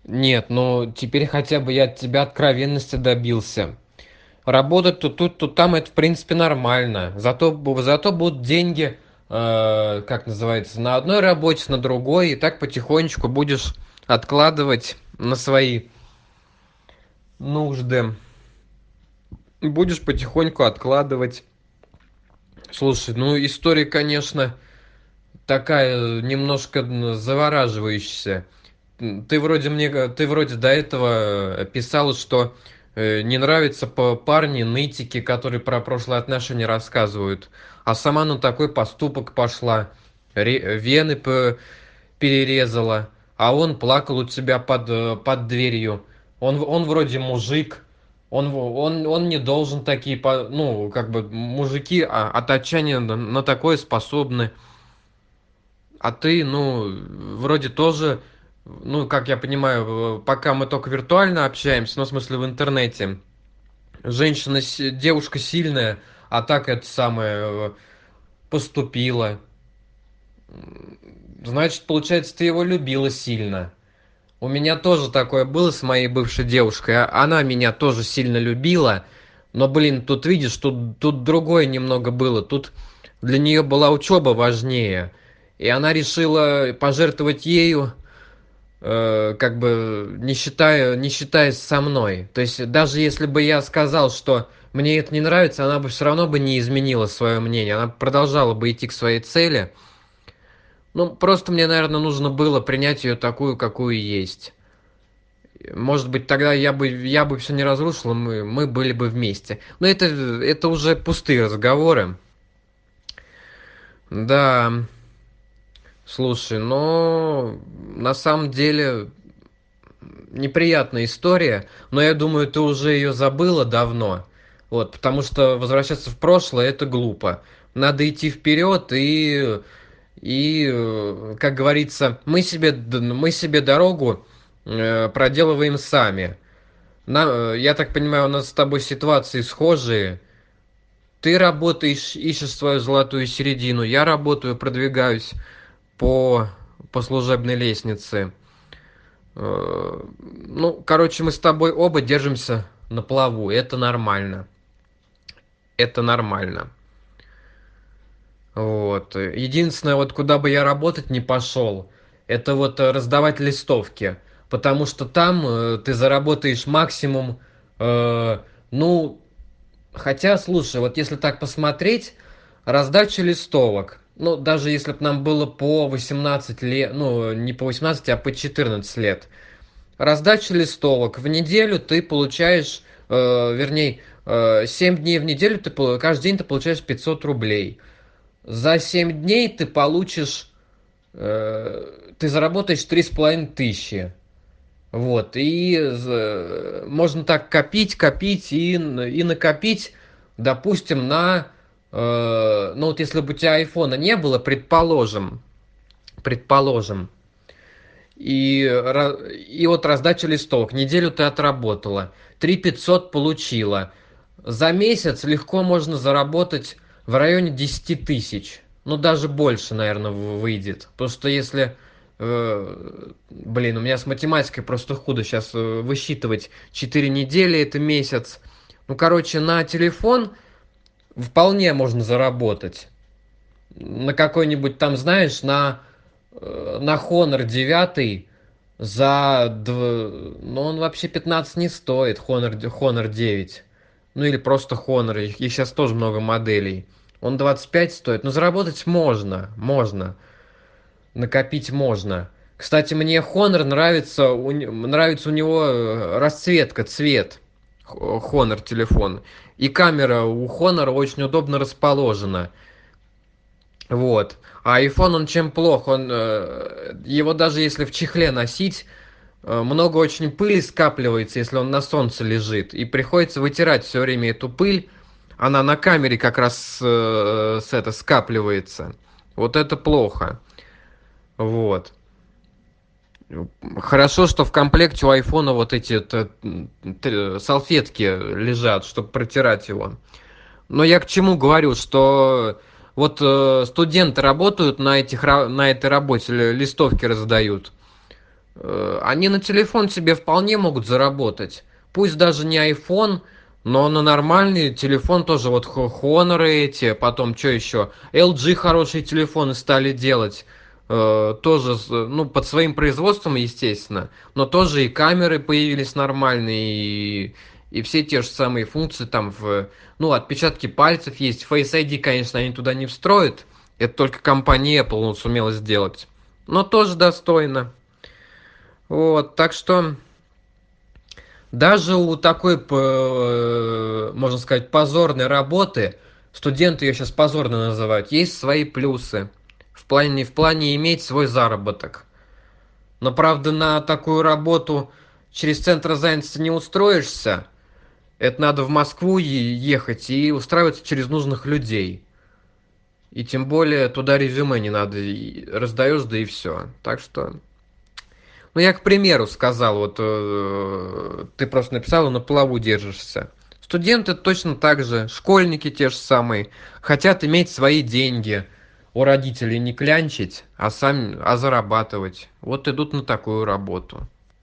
Нет, ну теперь хотя бы я от тебя откровенности добился. Работать тут, там это в принципе нормально. Зато будут деньги, как называется, на одной работе, на другой, и так потихонечку будешь откладывать на свои нужды. Будешь потихоньку откладывать. Слушай, ну история, конечно, такая немножко завораживающая. Ты вроде до этого писал, что не нравятся парни нытики, которые про прошлые отношения рассказывают, а сама на такой поступок пошла, вены перерезала, а он плакал у тебя под дверью. Он вроде мужик, он не должен такие, ну, как бы мужики от отчаяния на такое способны. А ты, ну, вроде тоже, ну, как я понимаю, пока мы только виртуально общаемся, ну, в смысле, в интернете, девушка сильная, а так это самое поступила. Значит, получается, ты его любила сильно. У меня тоже такое было с моей бывшей девушкой. Она меня тоже сильно любила. Но, блин, тут видишь, тут другое немного было. Тут для нее была учеба важнее. И она решила пожертвовать ею, как бы не считаясь со мной. То есть даже если бы я сказал, что мне это не нравится, она бы все равно бы не изменила свое мнение. Она продолжала бы идти к своей цели. Ну, просто мне, наверное, нужно было принять ее такую, какую есть. Может быть, тогда я бы все не разрушил, мы были бы вместе. Но это уже пустые разговоры. Да, слушай, но на самом деле неприятная история, но я думаю, ты уже ее забыла давно. Вот, потому что возвращаться в прошлое это глупо. Надо идти вперед и, как говорится, мы себе дорогу проделываем сами. Я так понимаю, у нас с тобой ситуации схожие. Ты работаешь, ищешь свою золотую середину, я работаю, продвигаюсь по, по служебной лестнице. Ну, короче, мы с тобой оба держимся на плаву. Это нормально. Это нормально. Вот. Единственное, вот куда бы я работать не пошел, это вот раздавать листовки. Потому что там ты заработаешь максимум, ну, хотя, слушай, вот если так посмотреть, раздача листовок, ну, даже если бы нам было по 18 лет, ну, не по 18, а по 14 лет, раздача листовок в неделю ты получаешь, вернее, 7 дней в неделю, каждый день ты получаешь 500 рублей. За 7 дней ты заработаешь 3,5 тысячи. Вот, и можно так копить, копить и накопить, допустим, ну вот если бы у тебя айфона не было, предположим, и вот раздача листовок, неделю ты отработала, 3 500 получила. За месяц легко можно заработать в районе 10 000, ну даже больше, наверное, выйдет. Потому что если, блин, у меня с математикой просто худо сейчас высчитывать, 4 недели это месяц. Ну, короче, на телефон вполне можно заработать. На какой-нибудь там, знаешь, на Honor 9 ну он вообще 15 не стоит, Honor 9. Ну или просто Honor, их сейчас тоже много моделей. Он 25 стоит, но заработать можно, накопить можно. Кстати, мне Honor нравится у него расцветка, цвет. Honor телефон. И камера у Honor очень удобно расположена. Вот. А iPhone, он чем плох? Его даже если в чехле носить, много очень пыли скапливается, если он на солнце лежит. И приходится вытирать все время эту пыль. Она на камере как раз скапливается. Вот это плохо. Вот. Хорошо, что в комплекте у айфона вот эти салфетки лежат, чтобы протирать его. Но я к чему говорю, что вот студенты работают на этой работе, листовки раздают. они на телефон себе вполне могут заработать. Пусть даже не iPhone, но на нормальный телефон тоже вот Honor эти, потом что еще? LG хорошие телефоны стали делать. Тоже, ну, под своим производством, естественно, но тоже и камеры появились нормальные, и все те же самые функции там ну, отпечатки пальцев есть. Face ID, конечно, они туда не встроят. Это только компания Apple, ну, сумела сделать. Но тоже достойно. Вот, так что даже у такой, можно сказать, позорной работы, студенты ее сейчас позорно называют, есть свои плюсы. В плане иметь свой заработок. Но, правда, на такую работу через центр занятости не устроишься. Это надо в Москву ехать и устраиваться через нужных людей. И тем более туда резюме не надо, раздаешь, да и все. Так что... Ну, я к примеру сказал, вот ты просто написал, и на плаву держишься. Студенты точно так же, школьники те же самые, хотят иметь свои деньги, у родителей не клянчить, а зарабатывать. Вот идут на такую работу.